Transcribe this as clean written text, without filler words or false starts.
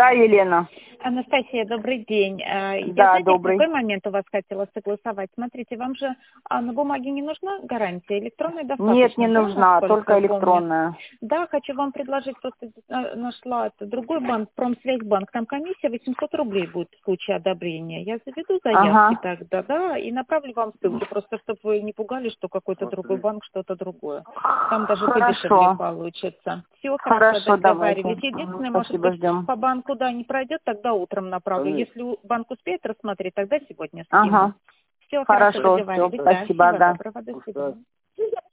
Да, Елена. Анастасия, добрый день. Я, Да, знаете, в добрый. какой момент у вас хотела согласовать? Смотрите, вам же на бумаге не нужна гарантия, электронная достаточно, Нет, не да, нужна, насколько только я помню? электронная. Да, хочу вам предложить, просто нашла другой банк, Промсвязьбанк, там комиссия 800 рублей будет в случае одобрения. Я заведу заявки Ага. тогда, да, и направлю вам ссылки, просто чтобы вы не пугались, что какой-то другой банк, что-то другое. Там даже подешевле Хорошо. получится. Все хорошо, Хорошо, давайте. договорились. Единственное, может Спасибо, быть, ждем. по банку, да, не пройдет, тогда утром направлю. Если банк успеет рассмотреть, тогда сегодня скину. Ага. Все хорошо, Хорошо, все, договорились. Да, спасибо, всего да. доброго, до свидания.